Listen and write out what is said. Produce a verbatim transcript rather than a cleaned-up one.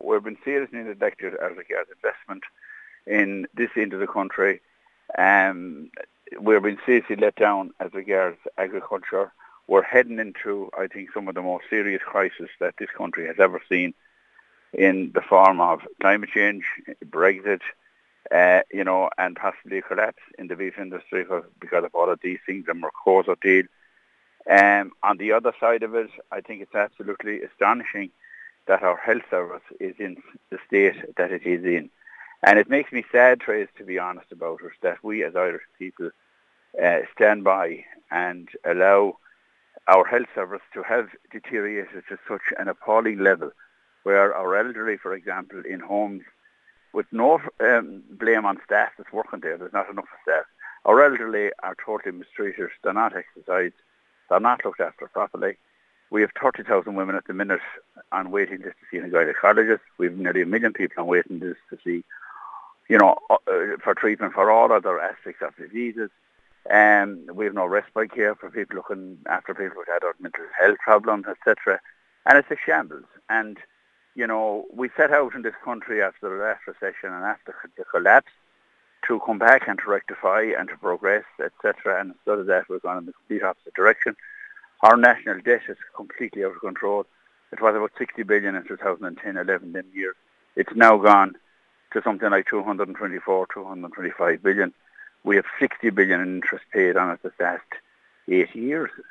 we've been seriously neglected as regards investment in this into the country. Um, we're being seriously let down as regards agriculture. We're heading into, I think, some of the most serious crises that this country has ever seen in the form of climate change, Brexit, uh, you know, and possibly a collapse in the beef industry because of all of these things, the Mercosur deal. Um, on the other side of it, I think it's absolutely astonishing that our health service is in the state that it is in. And it makes me sad, Trace, to be honest about it, that we as Irish people uh, stand by and allow our health service to have deteriorated to such an appalling level where our elderly, for example, in homes, with no um, blame on staff that's working there, there's not enough staff. Our elderly are totally mistreated, they're not exercised, they're not looked after properly. We have thirty thousand women at the minute on waiting list to see in gynaecologists. We have nearly a million people on waiting list to see, you know, uh, for treatment for all other aspects of diseases. Um, we have no respite care for people looking after people with adult mental health problems, et cetera. And it's a shambles. And, you know, we set out in this country after the last recession and after the collapse to come back and to rectify and to progress, et cetera. And instead of that, we've gone in the complete opposite direction. Our national debt is completely out of control. It was about sixty billion in two thousand ten eleven them years. It's now gone to something like two hundred twenty-four, two hundred twenty-five billion. We have sixty billion in interest paid on it the last eight years.